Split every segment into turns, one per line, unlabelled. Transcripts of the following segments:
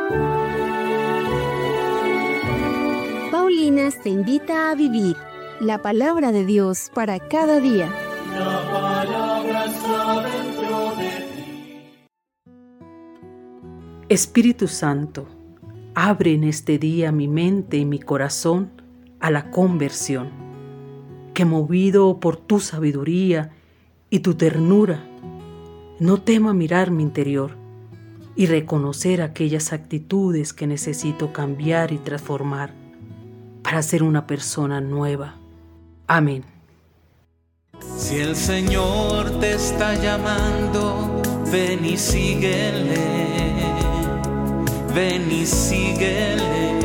Paulinas te invita a vivir la palabra de Dios para cada día.
La palabra está dentro de ti.
Espíritu Santo, abre en este día mi mente y mi corazón a la conversión, que movido por tu sabiduría y tu ternura, no tema mirar mi interior y reconocer aquellas actitudes que necesito cambiar y transformar para ser una persona nueva. Amén.
Si el Señor te está llamando, ven y síguele, ven y síguele.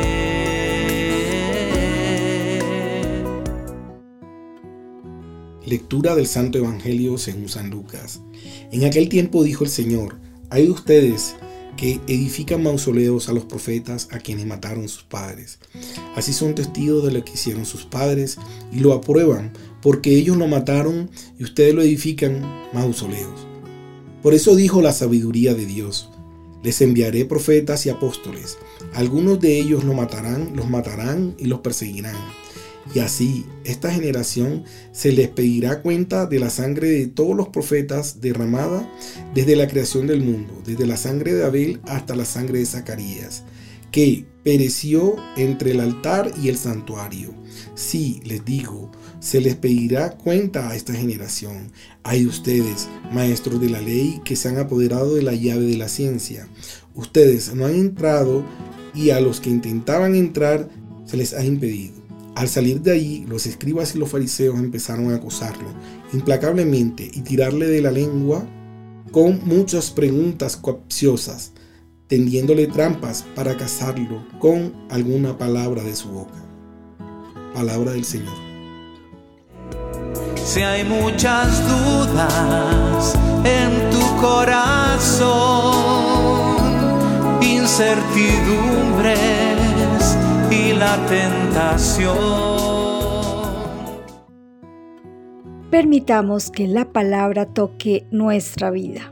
Lectura del Santo Evangelio según San Lucas. En aquel tiempo dijo el Señor: hay de ustedes que edifican mausoleos a los profetas a quienes mataron sus padres. Así son testigos de lo que hicieron sus padres y lo aprueban, porque ellos lo mataron y ustedes lo edifican mausoleos. Por eso dijo la sabiduría de Dios: les enviaré profetas y apóstoles. Algunos de ellos los matarán y los perseguirán. Y así, esta generación se les pedirá cuenta de la sangre de todos los profetas derramada desde la creación del mundo, desde la sangre de Abel hasta la sangre de Zacarías, que pereció entre el altar y el santuario. Sí, les digo, se les pedirá cuenta a esta generación. Hay ustedes, maestros de la ley, que se han apoderado de la llave de la ciencia. Ustedes no han entrado y a los que intentaban entrar se les ha impedido. Al salir de allí, los escribas y los fariseos empezaron a acosarlo implacablemente y tirarle de la lengua con muchas preguntas capciosas, tendiéndole trampas para cazarlo con alguna palabra de su boca. Palabra del Señor.
Si hay muchas dudas en tu corazón, incertidumbres y la tentación.
Permitamos que la palabra toque nuestra vida.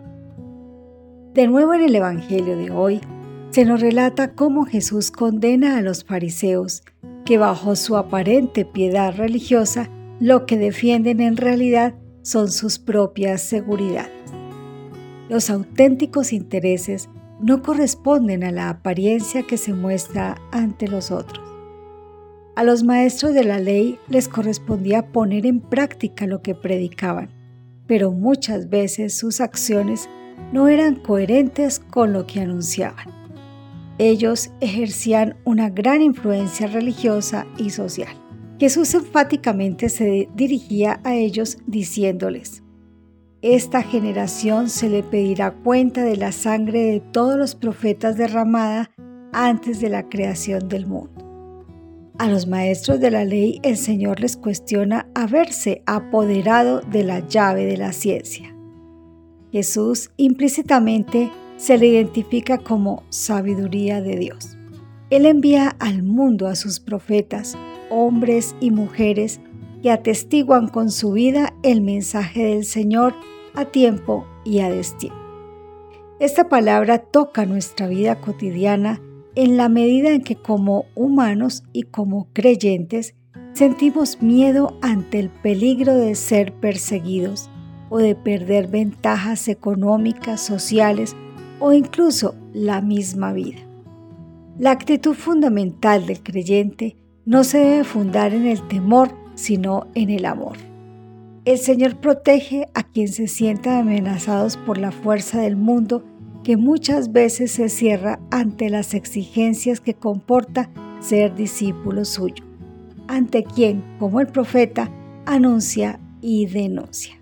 De nuevo en el Evangelio de hoy, se nos relata cómo Jesús condena a los fariseos, que bajo su aparente piedad religiosa, lo que defienden en realidad son sus propias seguridades. Los auténticos intereses no corresponden a la apariencia que se muestra ante los otros. A los maestros de la ley les correspondía poner en práctica lo que predicaban, pero muchas veces sus acciones no eran coherentes con lo que anunciaban. Ellos ejercían una gran influencia religiosa y social. Jesús enfáticamente se dirigía a ellos diciéndoles: esta generación se le pedirá cuenta de la sangre de todos los profetas derramada antes de la creación del mundo. A los maestros de la ley el Señor les cuestiona haberse apoderado de la llave de la ciencia. Jesús implícitamente se le identifica como sabiduría de Dios. Él envía al mundo a sus profetas, hombres y mujeres que atestiguan con su vida el mensaje del Señor a tiempo y a destiempo. Esta palabra toca nuestra vida cotidiana en la medida en que como humanos y como creyentes sentimos miedo ante el peligro de ser perseguidos o de perder ventajas económicas, sociales o incluso la misma vida. La actitud fundamental del creyente no se debe fundar en el temor, sino en el amor. El Señor protege a quienes se sientan amenazados por la fuerza del mundo que muchas veces se cierra ante las exigencias que comporta ser discípulo suyo, ante quien, como el profeta, anuncia y denuncia.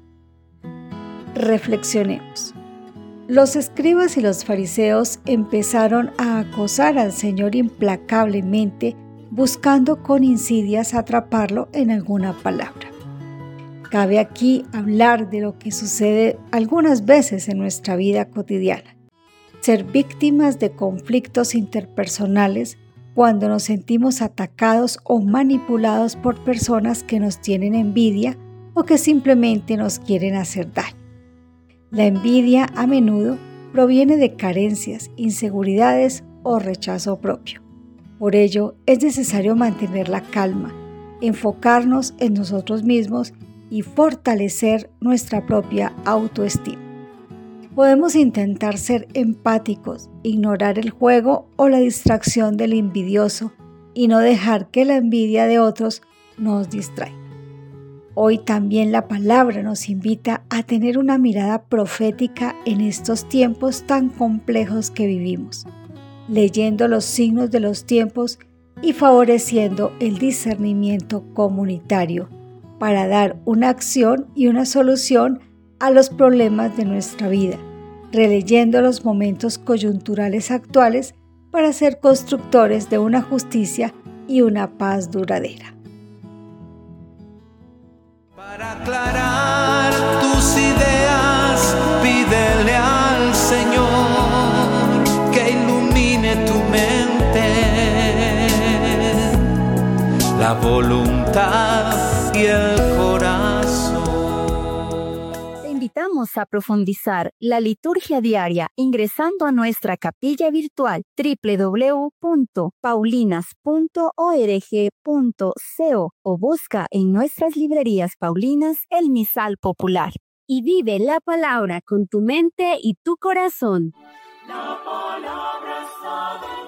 Reflexionemos. Los escribas y los fariseos empezaron a acosar al Señor implacablemente, buscando con insidias atraparlo en alguna palabra. Cabe aquí hablar de lo que sucede algunas veces en nuestra vida cotidiana. Ser víctimas de conflictos interpersonales cuando nos sentimos atacados o manipulados por personas que nos tienen envidia o que simplemente nos quieren hacer daño. La envidia a menudo proviene de carencias, inseguridades o rechazo propio. Por ello, es necesario mantener la calma, enfocarnos en nosotros mismos y fortalecer nuestra propia autoestima. Podemos intentar ser empáticos, ignorar el juego o la distracción del envidioso y no dejar que la envidia de otros nos distraiga. Hoy también la palabra nos invita a tener una mirada profética en estos tiempos tan complejos que vivimos, leyendo los signos de los tiempos y favoreciendo el discernimiento comunitario para dar una acción y una solución a los problemas de nuestra vida, releyendo los momentos coyunturales actuales para ser constructores de una justicia y una paz duradera.
Para aclarar tus ideas, pídele al Señor que ilumine tu mente, la voluntad y el corazón.
Te invitamos a profundizar la liturgia diaria ingresando a nuestra capilla virtual www.paulinas.org.co o busca en nuestras librerías paulinas el misal popular.
Y vive la palabra con tu mente y tu corazón.
La palabra está